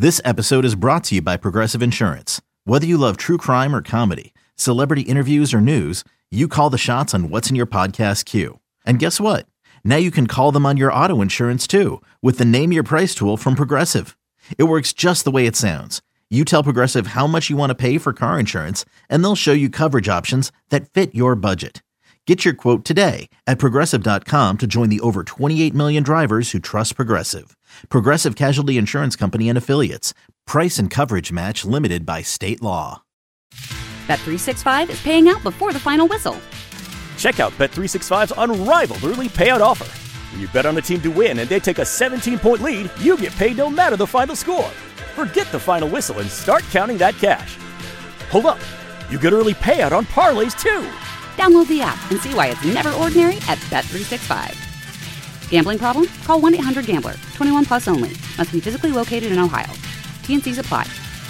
This episode is brought to you by Progressive Insurance. Whether you love true crime or comedy, celebrity interviews or news, you call the shots on what's in your podcast queue. And guess what? Now you can call them on your auto insurance too with the Name Your Price tool from Progressive. It works just the way it sounds. You tell Progressive how much you want to pay for car insurance, and they'll show you coverage options that fit your budget. Get your quote today at Progressive.com to join the over 28 million drivers who trust Progressive. Progressive Casualty Insurance Company and Affiliates. Price and coverage match limited by state law. Bet365 is paying out before the final whistle. Check out Bet365's unrivaled early payout offer. When you bet on a team to win and they take a 17-point lead, you get paid no matter the final score. Forget the final whistle and start counting that cash. Hold up. You get early payout on parlays too. Download the app and see why it's never ordinary at Bet365. Gambling problem? Call 1-800-GAMBLER. 21 plus only. Must be physically located in Ohio. T&Cs apply.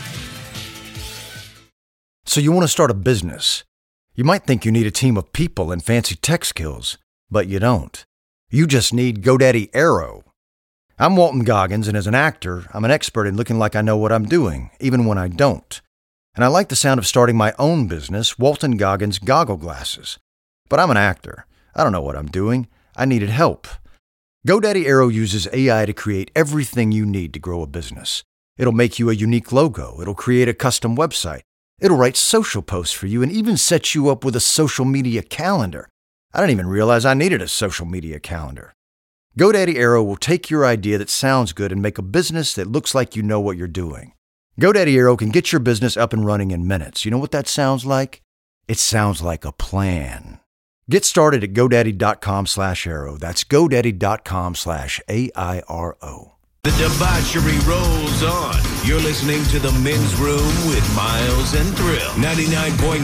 So you want to start a business. You might think you need a team of people and fancy tech skills, but you don't. You just need GoDaddy Aero. I'm Walton Goggins, and as an actor, I'm an expert in looking like I know what I'm doing, even when I don't. And I like the sound of starting my own business, Walton Goggins Goggle Glasses. But I'm an actor. I don't know what I'm doing. I needed help. GoDaddy Aero uses AI to create everything you need to grow a business. It'll make you a unique logo. It'll create a custom website. It'll write social posts for you and even set you up with a social media calendar. I didn't even realize I needed a social media calendar. GoDaddy Aero will take your idea that sounds good and make a business that looks like you know what you're doing. GoDaddy Aero can get your business up and running in minutes. You know what that sounds like? It sounds like a plan. Get started at GoDaddy.com/Aero. That's GoDaddy.com/AIRO. The debauchery rolls on. You're listening to The Men's Room with Miles and Thrill. 99.9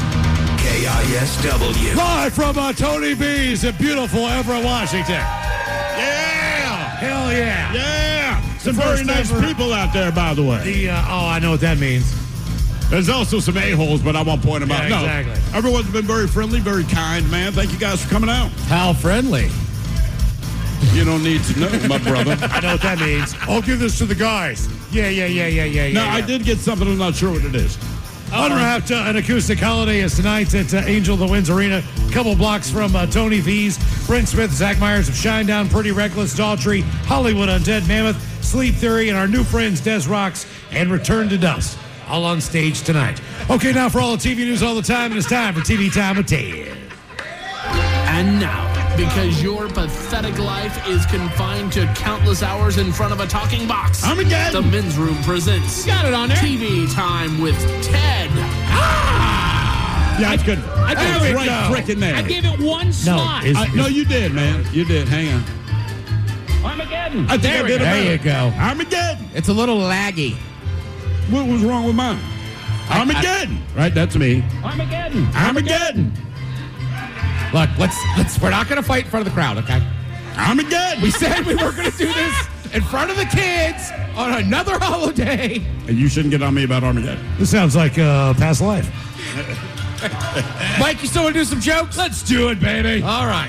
KISW. Live from Tony V's in beautiful Everett, Washington. Yeah! Hell yeah. Yeah! Some very nice people out there, by the way. I know what that means. There's also some a-holes, but I won't point them out. Yeah, exactly. No, everyone's been very friendly, very kind, man. Thank you guys for coming out. How friendly. You don't need to know, my brother. I know what that means. I'll give this to the guys. Yeah. No, I did get something. I'm not sure what it is. Unwrapped, an acoustic holiday is tonight at Angel of the Winds Arena. A couple blocks from Tony V's. Brent Smith, Zach Myers of Shinedown, Pretty Reckless, Daughtry, Hollywood Undead, Mammoth, Sleep Theory, and our new friends Des Rocks and Return to Dust. All on stage tonight. Okay, now for all the TV news all the time, it's time for TV Time with Ted. And now, because your pathetic life is confined to countless hours in front of a talking box, Armageddon. The Men's Room presents Got it on there. TV Time with Ted. Yeah, it's good. I gave it right frickin' there. I gave it one slot. No, you did, man. You did. Hang on. Armageddon. I think I did it There you better. go. Armageddon. It's a little laggy. What was wrong with mine? Armageddon. Right, that's me. Armageddon. Armageddon. Look, let's we're not going to fight in front of the crowd, okay? Armageddon. We said we were going to do this in front of the kids on another holiday. And you shouldn't get on me about Armageddon. This sounds like past life. Mike, you still want to do some jokes? Let's do it, baby. All right.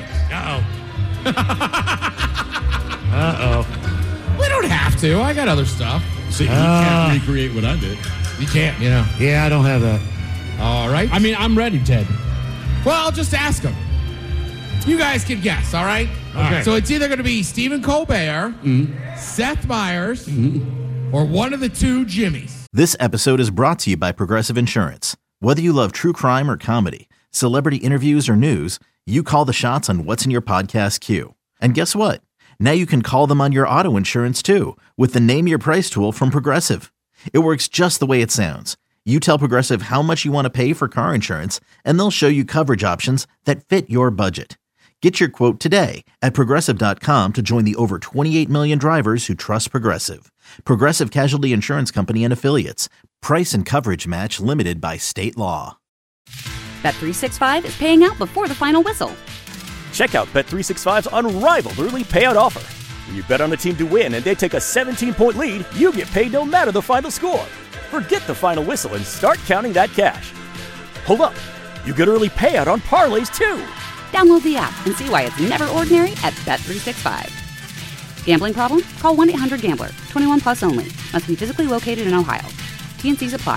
Uh-oh. We don't have to. I got other stuff. See, you can't recreate what I did. You can't, you know. Yeah, I don't have that. All right. I mean, I'm ready, Ted. Well, I'll just ask them. You guys can guess, all right? Okay. So it's either going to be Stephen Colbert, Seth Meyers, or one of the two Jimmys. This episode is brought to you by Progressive Insurance. Whether you love true crime or comedy, celebrity interviews or news, you call the shots on what's in your podcast queue. And guess what? Now you can call them on your auto insurance too with the Name Your Price tool from Progressive. It works just the way it sounds. You tell Progressive how much you want to pay for car insurance, and they'll show you coverage options that fit your budget. Get your quote today at Progressive.com to join the over 28 million drivers who trust Progressive. Progressive Casualty Insurance Company and Affiliates. Price and coverage match limited by state law. Bet365 is paying out before the final whistle. Check out Bet365's unrivaled early payout offer. When you bet on a team to win and they take a 17-point lead, you get paid no matter the final score. Forget the final whistle and start counting that cash. Hold up. You get early payout on parlays too. Download the app and see why it's never ordinary at Bet365. Gambling problem? Call 1-800-GAMBLER. 21 plus only. Must be physically located in Ohio. T&Cs apply.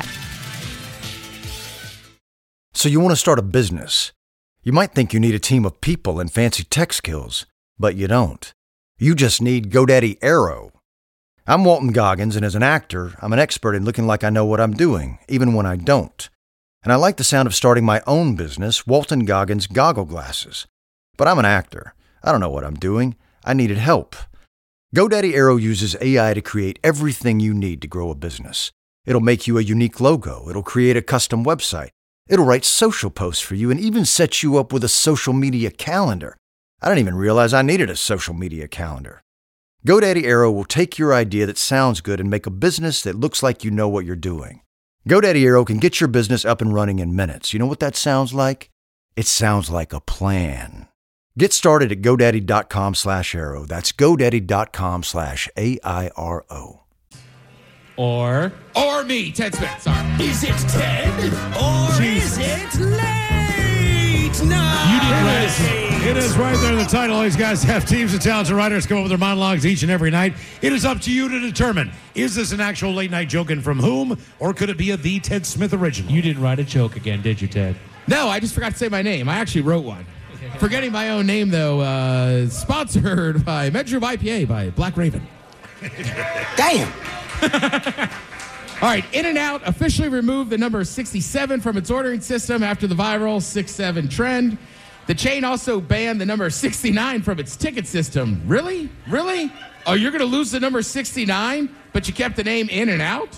So you want to start a business. You might think you need a team of people and fancy tech skills, but you don't. You just need GoDaddy Aero. I'm Walton Goggins, and as an actor, I'm an expert in looking like I know what I'm doing, even when I don't. And I like the sound of starting my own business, Walton Goggins Goggle Glasses. But I'm an actor. I don't know what I'm doing. I needed help. GoDaddy Aero uses AI to create everything you need to grow a business. It'll make you a unique logo. It'll create a custom website. It'll write social posts for you and even set you up with a social media calendar. I didn't even realize I needed a social media calendar. GoDaddy Aero will take your idea that sounds good and make a business that looks like you know what you're doing. GoDaddy Aero can get your business up and running in minutes. You know what that sounds like? It sounds like a plan. Get started at GoDaddy.com/Aero. That's GoDaddy.com/AIRO. Or me, Ted Smith. Sorry. Is it Ted or is it late night? You didn't write It is right there in the title. These guys have teams of talented writers come up with their monologues each and every night. It is up to you to determine, is this an actual late night joke and from whom, or could it be a The Ted Smith original? You didn't write a joke again, did you, Ted? No, I just forgot to say my name. I actually wrote one. Forgetting my own name, though, sponsored by Medroom IPA by Black Raven. Damn. All right, In-N-Out officially removed the number 67 from its ordering system after the viral 6-7 trend. The chain also banned the number 69 from its ticket system. Really? Really? Oh, you're going to lose the number 69, but you kept the name In-N-Out?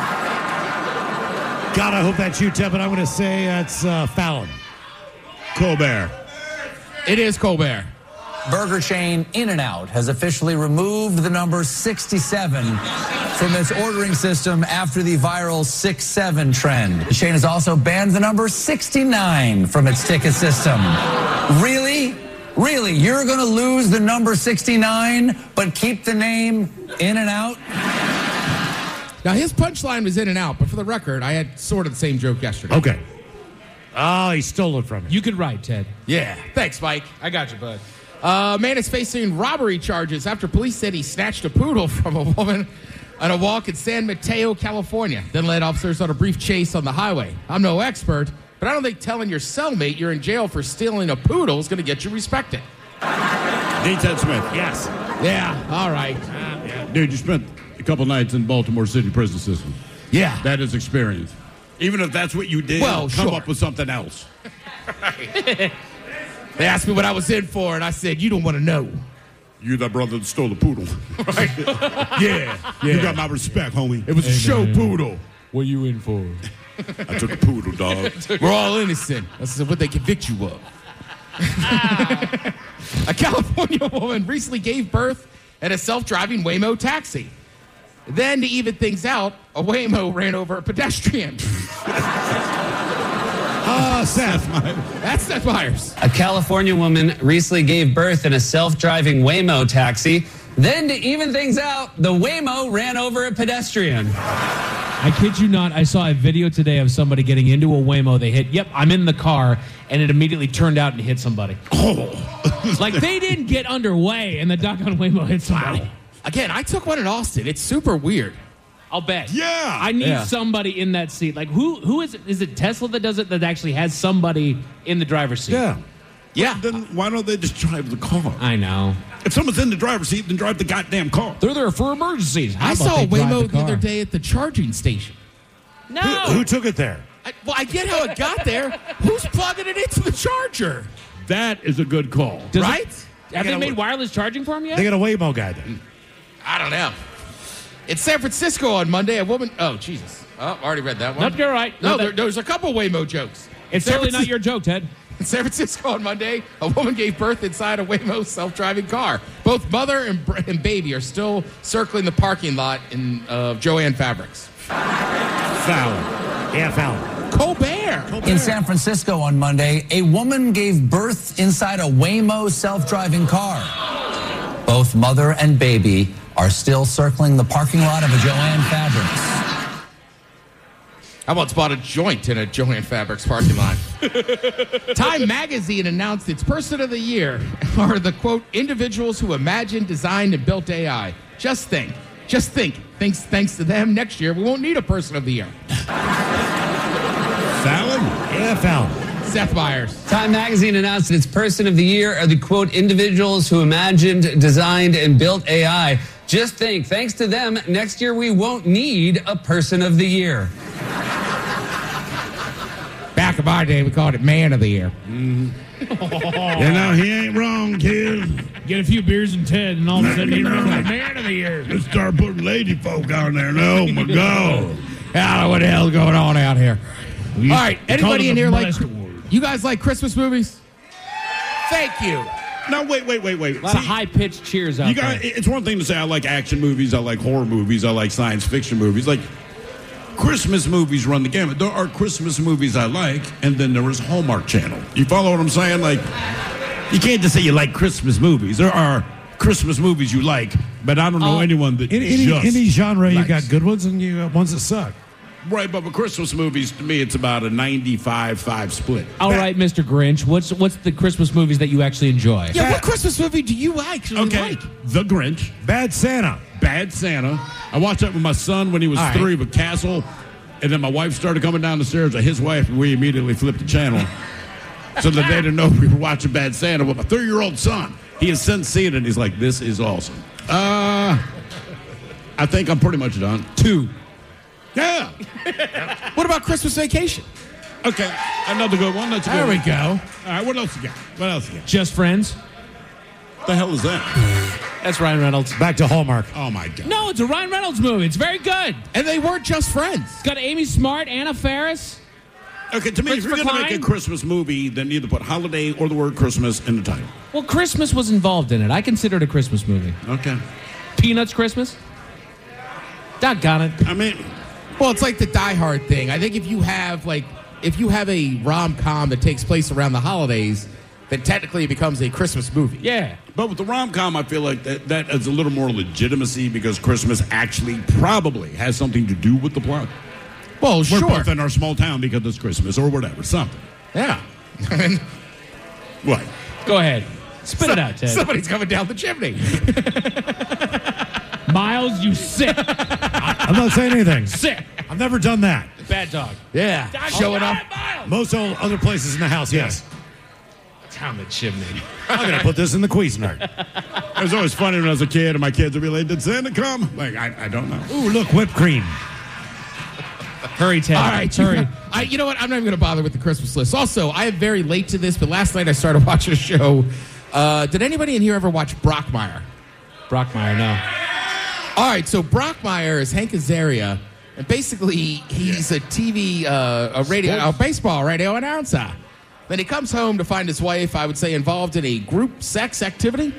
God, I hope that's you, Ted, but I'm going to say it's Fallon. Colbert. It is Colbert. Burger chain In-N-Out has officially removed the number 67 from its ordering system after the viral 6-7 trend. The chain has also banned the number 69 from its ticket system. Really? Really? You're going to lose the number 69, but keep the name In-N-Out? Now, his punchline was In-N-Out, but for the record, I had sort of the same joke yesterday. Okay. Oh, he stole it from me. You could write, Ted. Yeah. Thanks, Mike. I got you, bud. Man is facing robbery charges after police said he snatched a poodle from a woman on a walk in San Mateo, California, then led officers on a brief chase on the highway. I'm no expert, but I don't think telling your cellmate you're in jail for stealing a poodle is going to get you respected. D. Ted Smith. Yes. Yeah, all right. Dude, you spent a couple nights in Baltimore City prison system. Yeah. That is experience. Even if that's what you did, Well, come sure. up with something else. They asked me what I was in for, and I said, you don't want to know. You that brother that stole the poodle. Right? Yeah. You got my respect, homie. It was a show poodle. What you in for? I took a poodle, dog. We're all innocent. That's what they convict you of. A California woman recently gave birth at a self-driving Waymo taxi. Then, to even things out, a Waymo ran over a pedestrian. Seth. That's Seth Meyers. A California woman recently gave birth in a self-driving Waymo taxi. Then, to even things out, the Waymo ran over a pedestrian. I kid you not, I saw a video today of somebody getting into a Waymo. They hit, yep, I'm in the car, and it immediately turned out and hit somebody. Oh. Like, they didn't get underway, and the doggone Waymo hit somebody. Wow. Again, I took one in Austin. It's super weird. I'll bet. Yeah. I need somebody in that seat. Like, who is it? Is it Tesla that does it, that actually has somebody in the driver's seat? Yeah. Yeah. Then why don't they just drive the car? I know. If someone's in the driver's seat, then drive the goddamn car. They're there for emergencies. How I about saw they a drive Waymo the car? other day at the charging station. No. Who took it there? I get how it got there. Who's plugging it into the charger? That is a good call. Right? Have they made wireless charging for him yet? They got a Waymo guy there. I don't know. In San Francisco on Monday, a woman... Oh, Jesus. Oh, already read that one. Nope, you're right. No, No, there's a couple Waymo jokes. It's certainly not your joke, Ted. In San Francisco on Monday, a woman gave birth inside a Waymo self-driving car. Both mother and baby are still circling the parking lot in Joanne Fabrics. Fallon. Yeah, Fallon. Colbert. In San Francisco on Monday, a woman gave birth inside a Waymo self-driving car. Both mother and baby are still circling the parking lot of a Joanne Fabrics. I once bought a joint in a Joann Fabrics parking lot. Time Magazine announced its Person of the Year are the, quote, individuals who imagined, designed, and built AI. Just think. Thanks to them, next year we won't need a Person of the Year. Fallon? Yeah, Fallon. Seth Meyers. Time Magazine announced its Person of the Year are the, quote, individuals who imagined, designed, and built AI. Just think, thanks to them, next year we won't need a Person of the Year. Back in my day, we called it Man of the Year. You know, he ain't wrong, kid. Get a few beers and Ted, and all of a sudden, you're like Man of the Year. Let's start putting lady folk on there. Oh, my God. I don't know what the hell's going on out here. All right, anybody in here like... You guys like Christmas movies? Thank you. No, wait. A lot of high-pitched cheers out there. It's one thing to say I like action movies, I like horror movies, I like science fiction movies. Like, Christmas movies run the gamut. There are Christmas movies I like, and then there is Hallmark Channel. You follow what I'm saying? Like, you can't just say you like Christmas movies. There are Christmas movies you like, but I don't know anyone that any genre, you got good ones and you got ones that suck. Right, but with Christmas movies, to me, it's about a 95-5 split. All right, Mr. Grinch, what's the Christmas movies that you actually enjoy? Yeah, what Christmas movie do you actually like? The Grinch. Bad Santa. I watched that with my son when he was 3 with Castle, and then my wife started coming down the stairs with his wife, and we immediately flipped the channel. So that they didn't know we were watching Bad Santa with my 3-year-old son. He has since seen it, and he's like, this is awesome. I think I'm pretty much done. 2. Yeah. What about Christmas Vacation? Okay, another good one. There we go. All right, what else you got? Just Friends? What the hell is that? That's Ryan Reynolds. Back to Hallmark. Oh, my God. No, it's a Ryan Reynolds movie. It's very good. And they weren't just friends. It's got Amy Smart, Anna Faris. Okay, to me, if you're going to make a Christmas movie, then either put holiday or the word Christmas in the title. Well, Christmas was involved in it. I consider it a Christmas movie. Okay. Peanuts Christmas? Doggone it. I mean... Well, it's like the Die Hard thing. I think if you have a rom-com that takes place around the holidays, then technically it becomes a Christmas movie. Yeah. But with the rom-com, I feel like that is a little more legitimacy because Christmas actually probably has something to do with the plot. Well, sure. We're both in our small town because it's Christmas or whatever, something. Yeah. What? Go ahead. Spit it out, Ted. Somebody's coming down the chimney. Miles, you sick. I'm not saying anything. Sick. I've never done that. Bad dog. Yeah. Showing up. Most other places in the house, yes. Down the chimney. I'm going to put this in the Cuisinart. It was always funny when I was a kid and my kids would be like, did Santa come? Like, I don't know. Ooh, look, whipped cream. Hurry, Ted. All right, hurry. You know what? I'm not even going to bother with the Christmas list. Also, I am very late to this, but last night I started watching a show. Did anybody in here ever watch Brockmire? Brockmire, no. All right, so Brockmire is Hank Azaria, and basically he's a TV, a baseball radio announcer. Then he comes home to find his wife, I would say, involved in a group sex activity.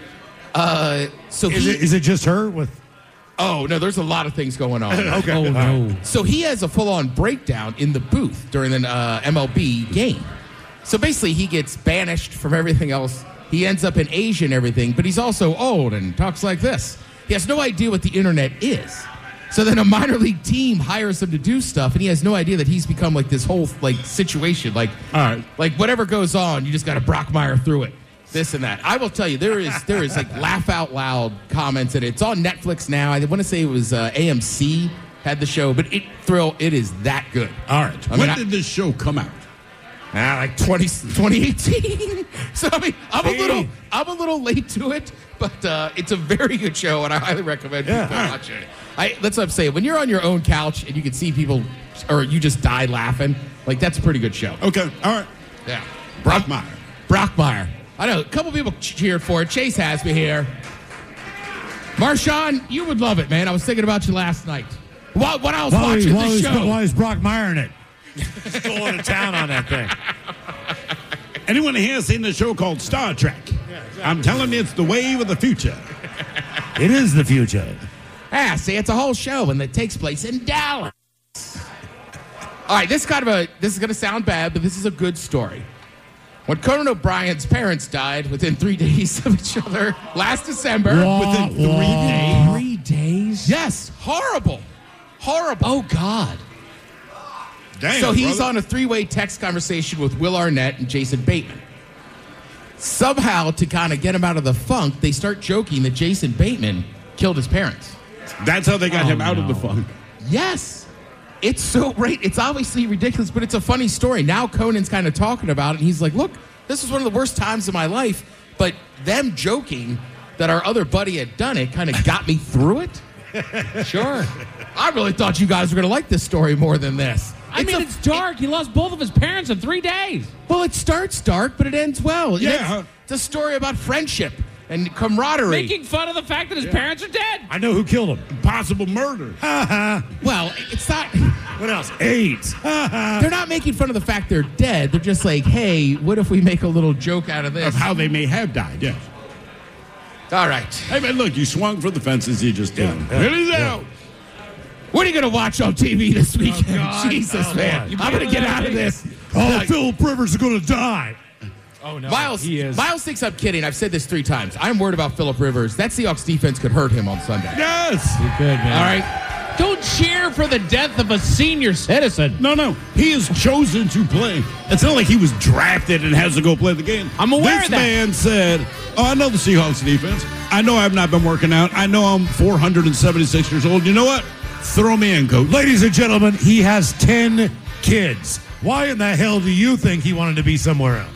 Is it just her with... Oh, no, there's a lot of things going on. Okay. Oh, no. So he has a full-on breakdown in the booth during an MLB game. So basically he gets banished from everything else. He ends up in Asia and everything, but he's also old and talks like this. He has no idea what the internet is. So then a minor league team hires him to do stuff, and he has no idea that he's become like this whole like situation. Like, all right, like whatever goes on, you just got to Brockmire through it. This and that. I will tell you, there is like laugh out loud comments, and it's on Netflix now. I want to say it was AMC had the show, but it is that good. All right. When did this show come out? Like 2018. So I mean, I'm a little late to it, but it's a very good show, and I highly recommend people watch it. That's what I'm saying. When you're on your own couch and you can see people, or you just die laughing, like that's a pretty good show. Okay, all right. Yeah, Brockmire. I know a couple people cheered for it. Chase has me here. Marshawn, you would love it, man. I was thinking about you last night. What I was watching the show. Why is Brockmire in it? He's going to town on that thing. Anyone here has seen the show called Star Trek? Yeah, exactly. I'm telling you, it's the wave of the future. It is the future. See, it's a whole show, and it takes place in Dallas. All right, this is going to sound bad, but this is a good story. When Conan O'Brien's parents died within 3 days of each other last December. Within 3 days? 3 days? Yes, horrible. Oh, God. Damn, so he's brother. on a three-way text conversation with Will Arnett and Jason Bateman. Somehow, to kind of get him out of the funk, they start joking that Jason Bateman killed his parents. That's how they got him out of the funk. Yes. It's so great. It's obviously ridiculous, but it's a funny story. Now Conan's kind of talking about it, and he's like, look, this was one of the worst times of my life, but them joking that our other buddy had done it kind of got me through it. Sure. I really thought you guys were going to like this story more than this. It's dark. He lost both of his parents in 3 days. Well, it starts dark, but it ends well. Yeah. It's a story about friendship and camaraderie. Making fun of the fact that his parents are dead. I know who killed him. Possible murder. Well, it's not... What else? AIDS. They're not making fun of the fact they're dead. They're just like, hey, what if we make a little joke out of this? Of how they may have died, yes. All right. Hey, man, look, you swung for the fences. You just did. It is out. What are you going to watch on TV this weekend? Jesus, man. I'm going to get out of this. Philip Rivers is going to die. Oh, no. Miles he is. thinks I'm kidding. I've said this 3 times. I'm worried about Philip Rivers. That Seahawks defense could hurt him on Sunday. Yes. You could, man. All right. Don't cheer for the death of a senior citizen. No. He is chosen to play. It's not like he was drafted and has to go play the game. I'm aware this of that. man said, I know the Seahawks defense. I know I've not been working out. I know I'm 476 years old. You know what? Throw me in, coach. Ladies and gentlemen, he has 10 kids. Why in the hell do you think he wanted to be somewhere else?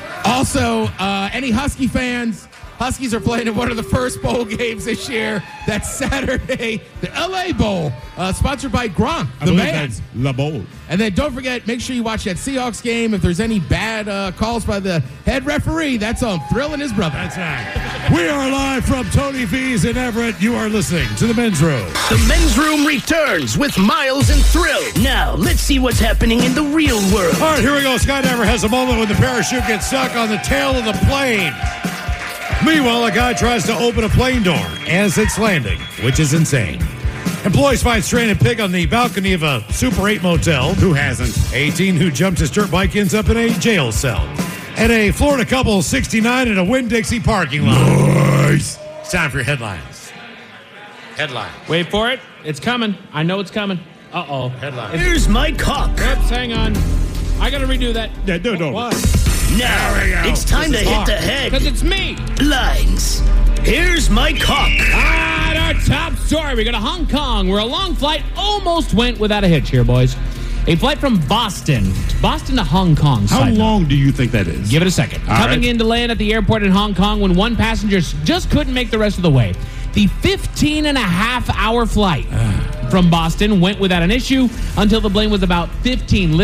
Also, any Husky fans, Huskies are playing in one of the first bowl games this year. That's Saturday, the LA Bowl, sponsored by Gronk, the man. La Bowl. And then don't forget, make sure you watch that Seahawks game. If there's any bad calls by the head referee, that's on Thrill and his brother. That's right. We are live from Tony V's in Everett. You are listening to The Men's Room. The Men's Room returns with Miles and Thrill. Now, let's see what's happening in the real world. All right, here we go. Skydiver has a moment when the parachute gets stuck on the tail of the plane. Meanwhile, a guy tries to open a plane door as it's landing, which is insane. Employees find stranded pig on the balcony of a Super 8 motel. Who hasn't? 18 who jumped his dirt bike ends up in a jail cell. And a Florida couple 69 in a Winn-Dixie parking lot. Nice. It's time for your headlines. Headline. Wait for it. It's coming. I know it's coming. Uh-oh. Headline. Here's my cock. Oops, hang on. I got to redo that. Yeah, do it over. Why? Now, it's time to hit the head. Because it's me. Lines. Here's my cock. At our top story, we go to Hong Kong, where a long flight almost went without a hitch here, boys. A flight from Boston to Hong Kong. How long do you think that is? Give it a second. Coming in to land at the airport in Hong Kong when one passenger just couldn't make the rest of the way. The 15-and-a-half-hour flight from Boston went without an issue until the plane was about 15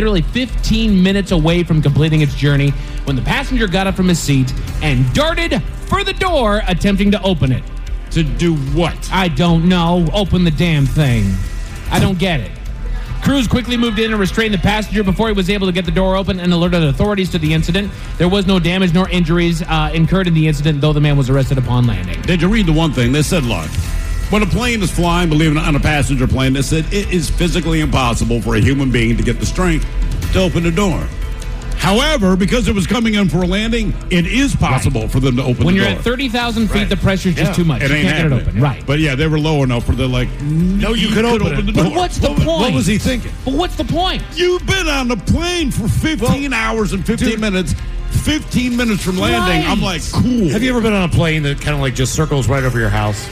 minutes away from completing its journey when the passenger got up from his seat and darted for the door, attempting to open it. To do what? I don't know. Open the damn thing. I don't get it. Crews quickly moved in and restrained the passenger before he was able to get the door open and alerted authorities to the incident. There was no damage nor injuries incurred in the incident, though the man was arrested upon landing. Did you read the one thing? They said, look, when a plane is flying, believe it or not, on a passenger plane, they said it is physically impossible for a human being to get the strength to open the door. However, because it was coming in for a landing, it is possible for them to open the door. When you're at 30,000 feet, the pressure's just too much. It You ain't can't get it happening. open. Right. But yeah, they were low enough where they're like, No, you could open the it. door. But what's the point? What was he thinking? But what's the point? You've been on the plane for 15 hours and 15 minutes. 15 minutes from landing, I'm like, cool. Have you ever been on a plane that kind of like just circles right over your house?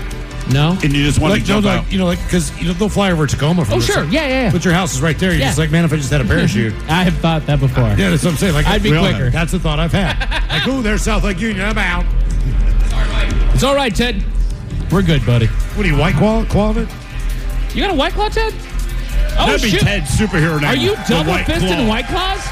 No. And you just want to jump out. Because they'll fly over Tacoma from Oh, sure. Yeah. But your house is right there. You're just like, man, if I just had a parachute. I have thought that before. Yeah, that's what I'm saying. Like, I'd be quicker. That's the thought I've had. Like, ooh, there's South Lake Union. I'm out. It's all right, Ted. We're good, buddy. What are you, White Claw it? You got a White Claw, Ted? Oh, That'd be shoot. Ted's superhero name. Are you The double White fisted Claw. White Claws?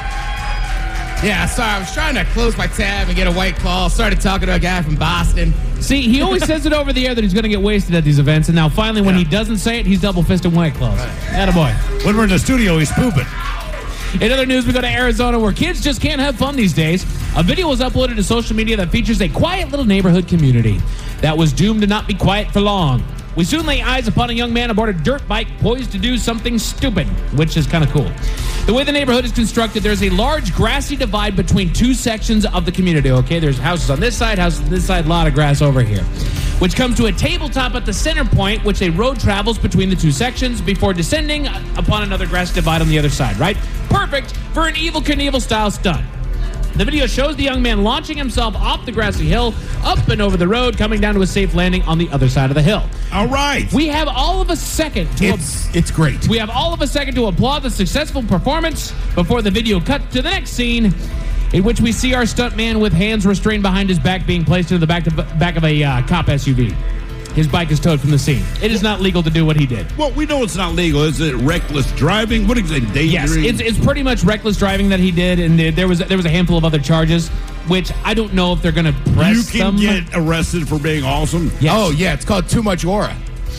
Yeah, sorry. I was trying to close my tab and get a White Claw. Started talking to a guy from Boston. See, he always says it over the air that he's going to get wasted at these events, and now finally when he doesn't say it, he's double-fisted White Claws. Attaboy. When we're in the studio, he's pooping. In other news, we go to Arizona, where kids just can't have fun these days. A video was uploaded to social media that features a quiet little neighborhood community that was doomed to not be quiet for long. We soon lay eyes upon a young man aboard a dirt bike poised to do something stupid, which is kind of cool. The way the neighborhood is constructed, there's a large grassy divide between two sections of the community, okay? There's houses on this side, houses on this side, a lot of grass over here. which comes to a tabletop at the center point, which a road travels between the two sections before descending upon another grass divide on the other side, right? Perfect for an Evel Knievel-style stunt. The video shows the young man launching himself off the grassy hill, up and over the road, coming down to a safe landing on the other side of the hill. All right. We have all of a second to It's great. We have all of a second to applaud the successful performance before the video cuts to the next scene, in which we see our stuntman with hands restrained behind his back being placed into the back of a cop SUV. His bike is towed from the scene. It is not legal to do what he did. Well, we know it's not legal. Is it reckless driving? What is it, endangering? Yes, it's pretty much reckless driving that he did, and there was a handful of other charges, which I don't know if they're going to press them. You can get arrested for being awesome? Yes. Oh, yeah, it's called too much aura.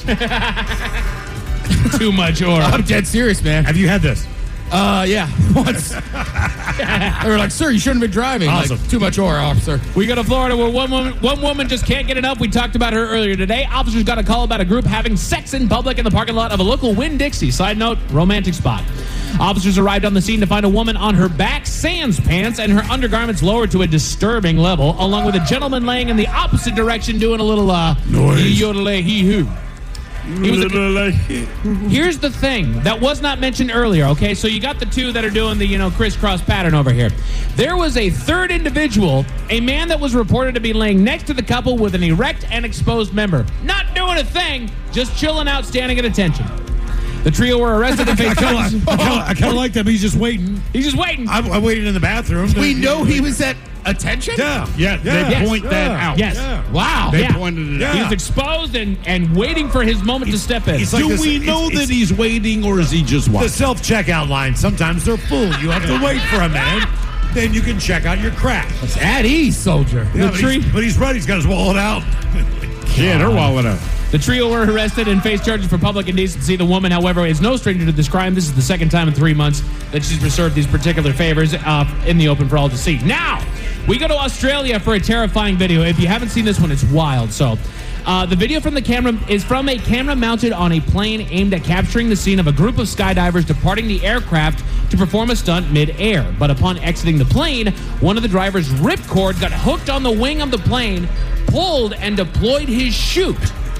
Too much aura. I'm dead serious, man. Have you had this? Yeah, once. They were like, sir, you shouldn't have been driving. Awesome. Like, too much aura, officer. We go to Florida where one woman just can't get enough. We talked about her earlier today. Officers got a call about a group having sex in public in the parking lot of a local Winn-Dixie. Side note, romantic spot. Officers arrived on the scene to find a woman on her back sans pants and her undergarments lowered to a disturbing level, along with a gentleman laying in the opposite direction doing a little yodelay-hee-hoo. Here's the thing that was not mentioned earlier, okay? So you got the two that are doing the, crisscross pattern over here. There was a third individual, a man that was reported to be laying next to the couple with an erect and exposed member. Not doing a thing, just chilling out, standing at attention. The trio were arrested and faced charges. I kind of like that, but he's just waiting. He's just waiting. I waited in the bathroom. We know he was at attention? Yeah. They point that out. Yes. Yeah. Wow. They pointed it out. He's exposed and waiting for his moment to step in. like Do this- we know that he's waiting, or is he just The watching? self-checkout line, sometimes they're full. You have to wait for a minute. Then you can check out your crack. It's at ease, soldier. Yeah, but he's ready. He's got his wallet out. Yeah, they're walling up. The trio were arrested and faced charges for public indecency. The woman, however, is no stranger to this crime. This is the second time in 3 months that she's reserved these particular favors in the open for all to see. Now, we go to Australia for a terrifying video. If you haven't seen this one, it's wild. So, the video from the camera is from a camera mounted on a plane aimed at capturing the scene of a group of skydivers departing the aircraft to perform a stunt mid-air. But upon exiting the plane, one of the driver's ripcord got hooked on the wing of the plane, pulled, and deployed his chute.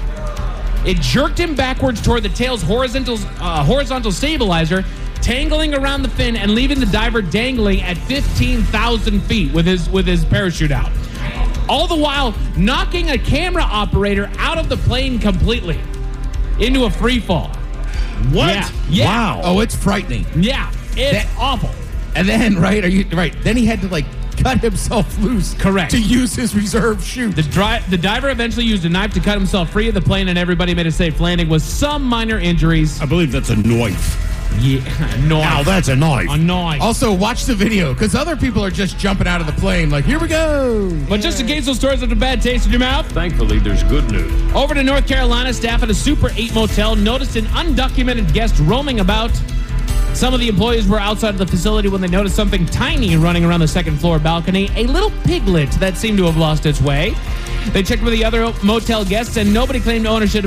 It jerked him backwards toward the tail's horizontal stabilizer, tangling around the fin and leaving the diver dangling at 15,000 feet with his parachute out. All the while knocking a camera operator out of the plane completely into a free fall. What? Yeah. Wow. Oh, it's frightening. Yeah, it's awful. And then, then he had to, cut himself loose. Correct. To use his reserve chute. The diver eventually used a knife to cut himself free of the plane, and everybody made a safe landing with some minor injuries. I believe that's a knife. Yeah, knife. Now that's a knife. A knife. Also, watch the video, because other people are just jumping out of the plane like, here we go. But just in case those stories have a bad taste in your mouth, Thankfully, there's good news. over to North Carolina, staff at a Super 8 motel noticed an undocumented guest roaming about. Some of the employees were outside of the facility when they noticed something tiny running around the second floor balcony, a little piglet that seemed to have lost its way. They checked with the other motel guests, and nobody claimed ownership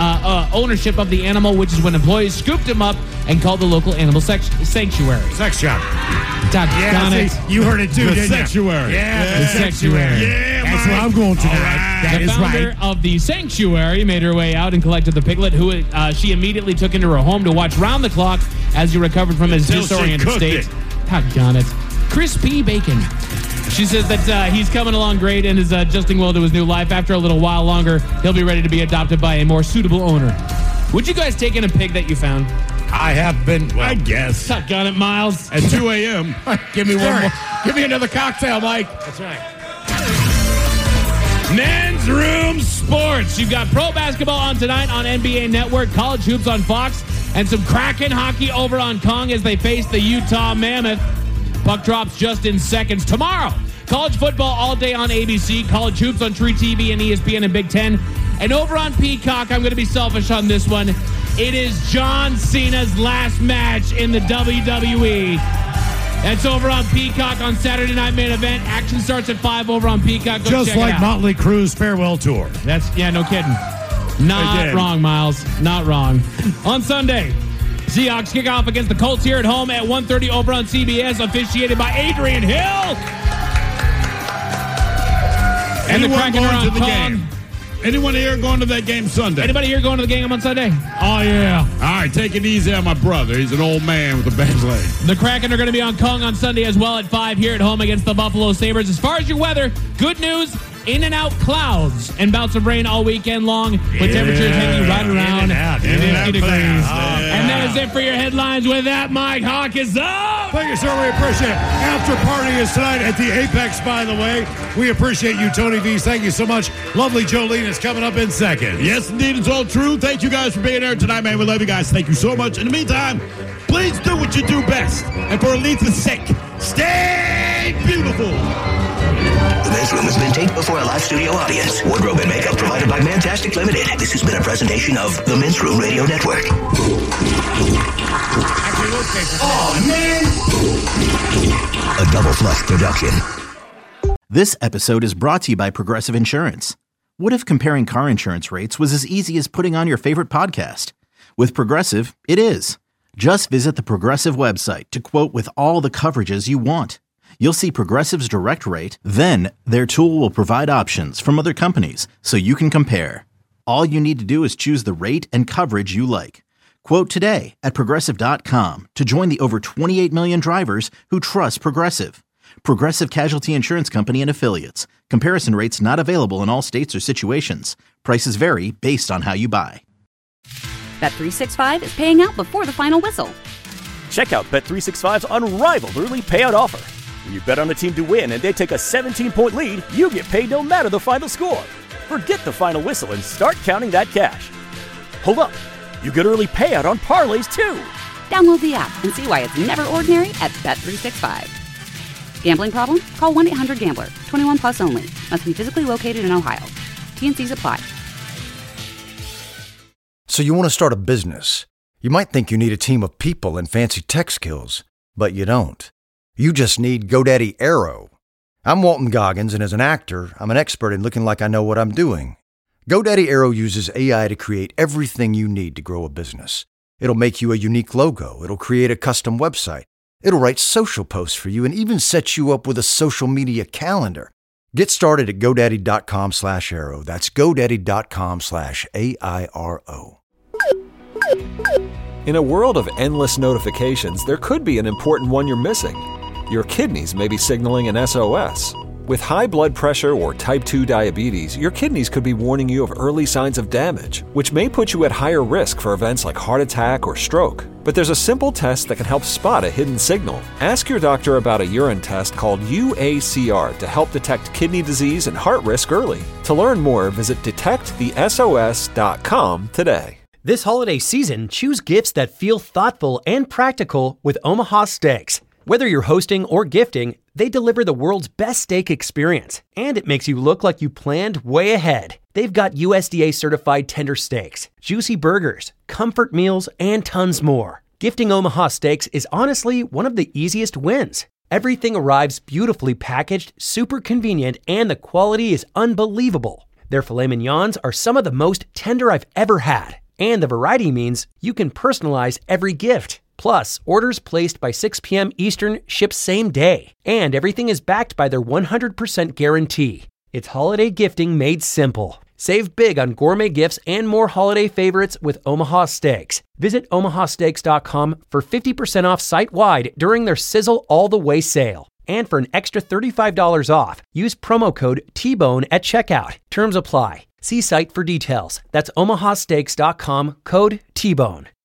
of the animal, which is when employees scooped him up and called the local animal sanctuary. Sex shop. Doggone it. You heard it too, The didn't sanctuary. you? Yeah, The sanctuary. Yeah, that's where I'm going to. That The is founder right. of the sanctuary made her way out and collected the piglet, who she immediately took into her home to watch round the clock as he recovered from his Until she disoriented cooked state. it. Doggone it. Crispy bacon. She says that he's coming along great and is adjusting well to his new life. After a little while longer, he'll be ready to be adopted by a more suitable owner. Would you guys take in a pig that you found? I have been. I guess. Doggone it, Miles. At 2 a.m. Give me one more. Give me another cocktail, Mike. That's right. Men's Room Sports. You've got pro basketball on tonight on NBA Network, college hoops on Fox, and some Kraken hockey over on Kong as they face the Utah Mammoth. Puck drops just in seconds. Tomorrow, college football all day on ABC, college hoops on True TV and ESPN and Big Ten. And over on Peacock, I'm going to be selfish on this one. It is John Cena's last match in the WWE. That's over on Peacock on Saturday Night Main Event. Action starts at 5 over on Peacock. Go Just check it like out. Motley Crue's farewell tour. No kidding. Not wrong, Miles. Not wrong. On Sunday, Seahawks kick off against the Colts here at home at 1:30 over on CBS, officiated by Adrian Hill. And the Anyone Kraken are going on to the Kong. game? Anyone here going to that game Sunday? Anybody here going to the game on Sunday? Oh, yeah. All right, take it easy on my brother. He's an old man with a bad leg. The Kraken are going to be on Kong on Sunday as well at 5 here at home against the Buffalo Sabres. As far as your weather, good news. In and out clouds and bouts of rain all weekend long with temperatures hanging right around 50 degrees. And that is it for your headlines. With that, Mike Hawk is up. Thank you, sir. We appreciate it. After party is tonight at the Apex, by the way. We appreciate you, Tony V's. Thank you so much. Lovely Jolene is coming up in second. Yes, indeed. It's all true. Thank you guys for being there tonight, man. We love you guys. Thank you so much. In the meantime, please do what you do best. And for Aletha's sake, stay beautiful. The men's room has been taped before a live studio audience. Wardrobe and makeup provided by Mantastic Limited. This has been a presentation of the Men's Room Radio Network. Oh, man! A Double Flush production. This episode is brought to you by Progressive Insurance. What if comparing car insurance rates was as easy as putting on your favorite podcast? With Progressive, it is. Just visit the Progressive website to quote with all the coverages you want. You'll see Progressive's direct rate, then their tool will provide options from other companies so you can compare. All you need to do is choose the rate and coverage you like. Quote today at Progressive.com to join the over 28 million drivers who trust Progressive. Progressive Casualty Insurance Company and Affiliates. Comparison rates not available in all states or situations. Prices vary based on how you buy. Bet365 is paying out before the final whistle. Check out Bet365's unrivaled early payout offer. When you bet on a team to win and they take a 17-point lead, you get paid no matter the final score. Forget the final whistle and start counting that cash. Hold up. You get early payout on parlays, too. Download the app and see why it's never ordinary at Bet365. Gambling problem? Call 1-800-GAMBLER. 21 plus only. Must be physically located in Ohio. T&Cs apply. So you want to start a business. You might think you need a team of people and fancy tech skills, but you don't. You just need GoDaddy Aero. I'm Walton Goggins, and as an actor, I'm an expert in looking like I know what I'm doing. GoDaddy Aero uses AI to create everything you need to grow a business. It'll make you a unique logo. It'll create a custom website. It'll write social posts for you and even set you up with a social media calendar. Get started at GoDaddy.com/Aero. That's GoDaddy.com/AIRO. In a world of endless notifications, there could be an important one you're missing. Your kidneys may be signaling an SOS. With high blood pressure or type 2 diabetes, your kidneys could be warning you of early signs of damage, which may put you at higher risk for events like heart attack or stroke. But there's a simple test that can help spot a hidden signal. Ask your doctor about a urine test called UACR to help detect kidney disease and heart risk early. To learn more, visit detectthesos.com today. This holiday season, choose gifts that feel thoughtful and practical with Omaha Steaks. Whether you're hosting or gifting, they deliver the world's best steak experience, and it makes you look like you planned way ahead. They've got USDA certified tender steaks, juicy burgers, comfort meals, and tons more. Gifting Omaha Steaks is honestly one of the easiest wins. Everything arrives beautifully packaged, super convenient, and the quality is unbelievable. Their filet mignons are some of the most tender I've ever had, and the variety means you can personalize every gift. Plus, orders placed by 6 p.m. Eastern ship same day. And everything is backed by their 100% guarantee. It's holiday gifting made simple. Save big on gourmet gifts and more holiday favorites with Omaha Steaks. Visit omahasteaks.com for 50% off site-wide during their Sizzle All the Way sale. And for an extra $35 off, use promo code TBONE at checkout. Terms apply. See site for details. That's omahasteaks.com, code TBONE.